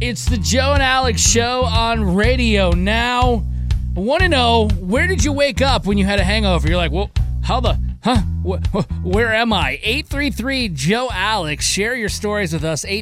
It's the Joe and Alex Show on Radio Now. I want to know, where did you wake up when you had a hangover? You're like, well, where am I? 833-JOE-ALEX. Share your stories with us.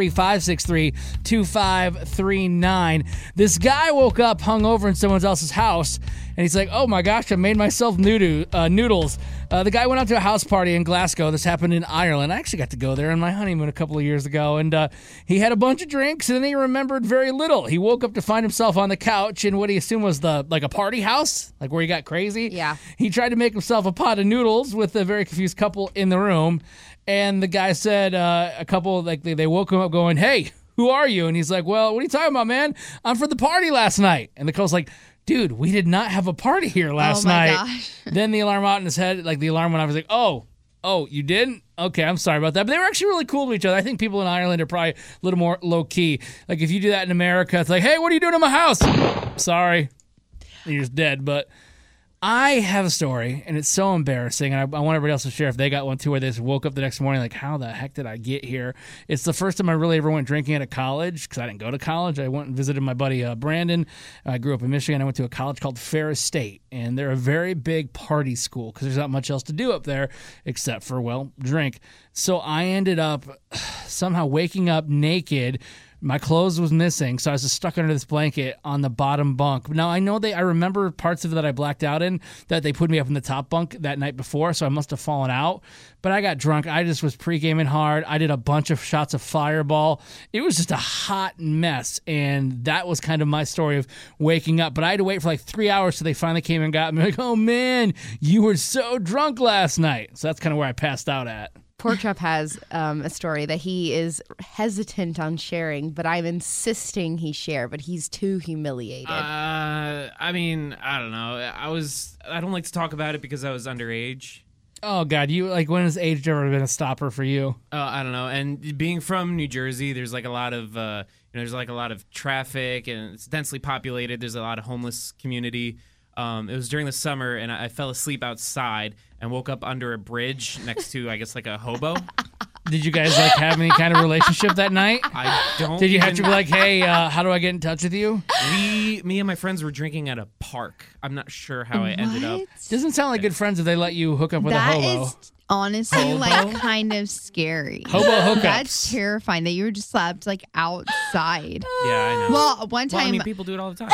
833-563-2539. This guy woke up hungover in someone else's house, and he's like, oh my gosh, I made myself noodles. The guy went out to a house party in Glasgow. This happened in Ireland. I actually got to go there on my honeymoon a couple of years ago, and he had a bunch of drinks, and then he remembered very little. He woke up to find himself on the couch in what he assumed was a party house, like where he got crazy. Yeah. He tried to make himself a pot of noodles with a very confused couple in the room, and the guy said a couple, they woke him up going, hey, who are you? And he's like, well, what are you talking about, man? I'm from the party last night. And the couple's like, dude, we did not have a party here last night. Gosh. Then the alarm out in his head, the alarm went off. I was like, oh, you didn't? Okay, I'm sorry about that. But they were actually really cool to each other. I think people in Ireland are probably a little more low-key. Like, if you do that in America, it's like, hey, what are you doing in my house? Sorry. You're just dead. But I have a story, and it's so embarrassing, and I want everybody else to share if they got one too, where they just woke up the next morning like, how the heck did I get here? It's the first time I really ever went drinking at a college, because I didn't go to college. I went and visited my buddy Brandon. I grew up in Michigan. I went to a college called Ferris State, and they're a very big party school because there's not much else to do up there except for, well, drink. So I ended up somehow waking up naked. My clothes was missing, so I was just stuck under this blanket on the bottom bunk. Now, I remember parts of it that I blacked out in, that they put me up in the top bunk that night before, so I must have fallen out. But I got drunk. I just was pre-gaming hard. I did a bunch of shots of Fireball. It was just a hot mess, and that was kind of my story of waking up. But I had to wait for 3 hours till they finally came and got me. Like, oh, man, you were so drunk last night. So that's kind of where I passed out at. Pork Chop has a story that he is hesitant on sharing, but I'm insisting he share, but he's too humiliated. I don't know. I don't like to talk about it because I was underage. Oh, God. When has age ever been a stopper for you? I don't know. And being from New Jersey, there's a lot of, there's a lot of traffic, and it's densely populated. There's a lot of homeless community. It was during the summer, and I fell asleep outside and woke up under a bridge next to, I guess, a hobo. Did you guys have any kind of relationship that night? I don't. Did you have to be like, hey, how do I get in touch with you? Me and my friends were drinking at a park. I'm not sure how I ended up. Doesn't sound like good friends if they let you hook up with a hobo. That is honestly kind of scary. Hobo hookups. That's terrifying that you were just slept outside. Yeah, I know. Well, one time people do it all the time.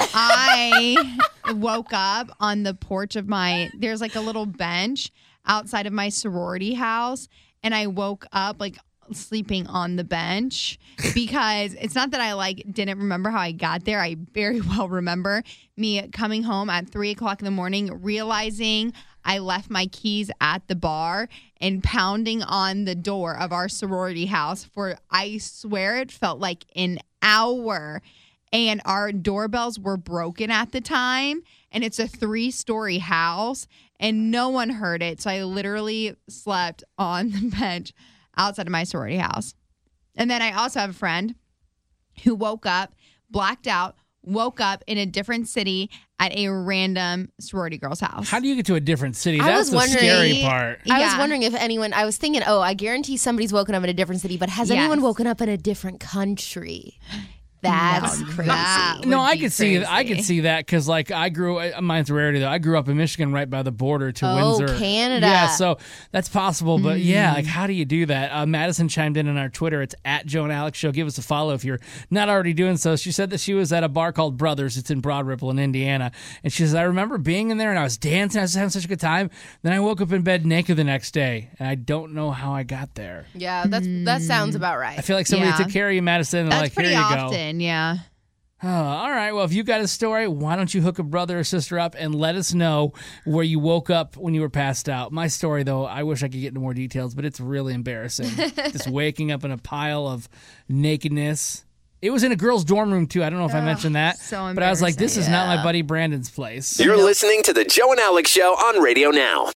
I woke up on the porch of there's a little bench outside of my sorority house, and I woke up sleeping on the bench because it's not that I didn't remember how I got there. I very well remember me coming home at 3:00 in the morning, realizing I left my keys at the bar and pounding on the door of our sorority house for, I swear it felt like an hour. And our doorbells were broken at the time, and it's a 3-story house, and no one heard it. So I literally slept on the bench outside of my sorority house. And then I also have a friend who woke up, blacked out, woke up in a different city at a random sorority girl's house. How do you get to a different city? That's the scary part. I was wondering if anyone, I was thinking, I guarantee somebody's woken up in a different city, but has anyone woken up in a different country? That's crazy. I could see that because mine's a rarity though. I grew up in Michigan, right by the border to Windsor, Canada. Yeah, so that's possible. But how do you do that? Madison chimed in on our Twitter. It's at Joe and Alex Show. Give us a follow if you're not already doing so. She said that she was at a bar called Brothers. It's in Broad Ripple in Indiana, and she says, I remember being in there and I was dancing. I was having such a good time. Then I woke up in bed naked the next day, and I don't know how I got there. Yeah, that sounds about right. I feel like somebody took care of you, Madison. And That's pretty here you often. go. Yeah. Oh, all right. Well, if you got a story, why don't you hook a brother or sister up and let us know where you woke up when you were passed out. My story, though, I wish I could get into more details, but it's really embarrassing. Just waking up in a pile of nakedness. It was in a girl's dorm room, too. I don't know if I mentioned that. So but I was like, this is not my buddy Brandon's place. You're listening to the Joe and Alex Show on Radio Now.